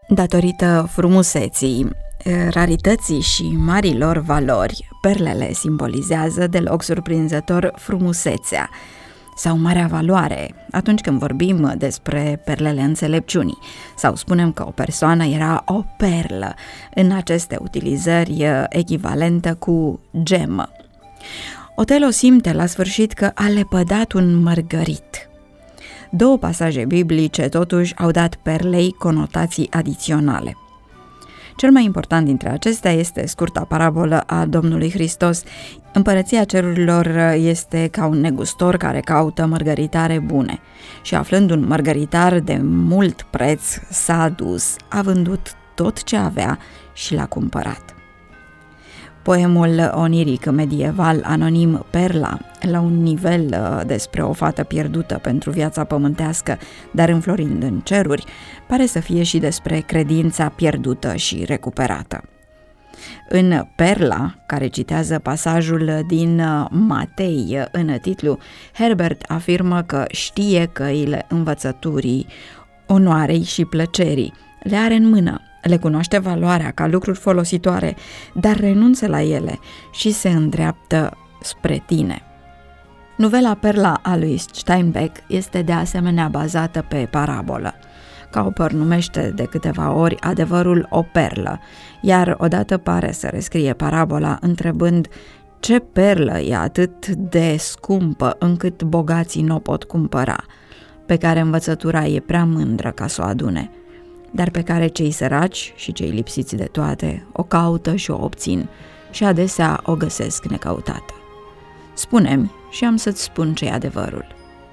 Datorită frumuseții, rarității și marilor valori, perlele simbolizează deloc surprinzător frumusețea sau marea valoare atunci când vorbim despre perlele înțelepciunii sau spunem că o persoană era o perlă, în aceste utilizări echivalentă cu gemă. Otelo simte la sfârșit că a lepădat un mărgărit. Două pasaje biblice totuși au dat perlei conotații adiționale. Cel mai important dintre acestea este scurta parabolă a Domnului Hristos. Împărăția cerurilor este ca un negustor care caută mărgăritare bune și aflând un mărgăritar de mult preț s-a dus, a vândut tot ce avea și l-a cumpărat. Poemul oniric medieval anonim Perla, la un nivel despre o fată pierdută pentru viața pământească, dar înflorind în ceruri, pare să fie și despre credința pierdută și recuperată. În Perla, care citează pasajul din Matei în titlu, Herbert afirmă că știe căile învățăturii, onoarei și plăcerii, le are în mână, le cunoaște valoarea ca lucruri folositoare, dar renunță la ele și se îndreaptă spre tine. Novela Perla a lui Steinbeck este de asemenea bazată pe parabolă. Cowper numește de câteva ori adevărul o perlă, iar odată pare să rescrie parabola întrebând ce perlă e atât de scumpă încât bogații n-o pot cumpăra, pe care învățătura e prea mândră ca să o adune, dar pe care cei săraci și cei lipsiți de toate o caută și o obțin și adesea o găsesc necăutată. Spune-mi și am să-ți spun ce e adevărul.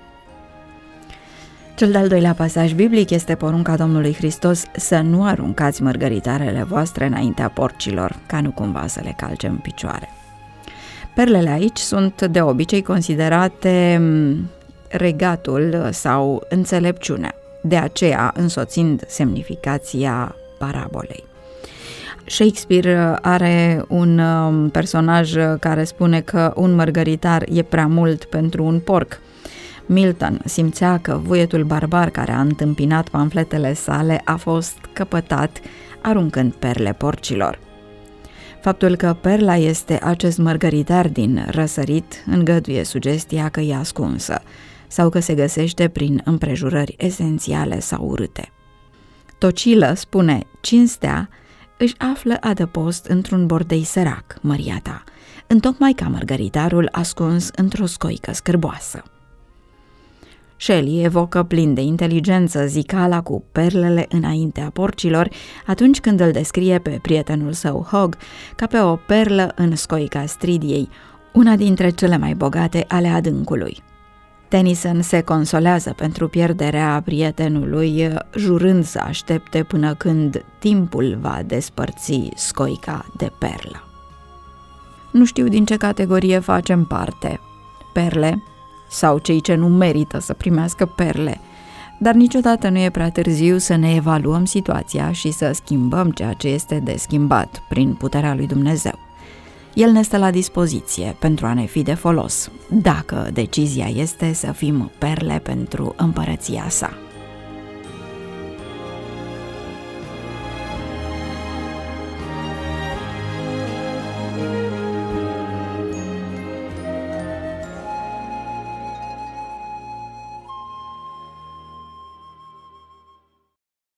Cel de-al doilea pasaj biblic este porunca Domnului Hristos să nu aruncați mărgăritarele voastre înaintea porcilor, ca nu cumva să le calce în picioare. Perlele aici sunt de obicei considerate regatul sau înțelepciunea, de aceea însoțind semnificația parabolei. Shakespeare are un personaj care spune că un mărgăritar e prea mult pentru un porc. Milton simțea că vuietul barbar care a întâmpinat pamfletele sale a fost căpătat aruncând perle porcilor. Faptul că perla este acest mărgăritar din răsărit îngăduie sugestia că e ascunsă sau că se găsește prin împrejurări esențiale sau urâte. Tocilă spune, cinstea își află adăpost într-un bordei sărac, măria ta, întocmai ca mărgăritarul ascuns într-o scoică scârboasă. Shelley evocă plin de inteligență zicala cu perlele înaintea porcilor atunci când îl descrie pe prietenul său Hogg ca pe o perlă în scoica Stridiei, una dintre cele mai bogate ale adâncului. Tennyson se consolează pentru pierderea prietenului, jurând să aștepte până când timpul va despărți scoica de perlă. Nu știu din ce categorie facem parte, perle sau cei ce nu merită să primească perle, dar niciodată nu e prea târziu să ne evaluăm situația și să schimbăm ceea ce este de schimbat prin puterea lui Dumnezeu. El ne stă la dispoziție pentru a ne fi de folos, dacă decizia este să fim perle pentru împărăția sa.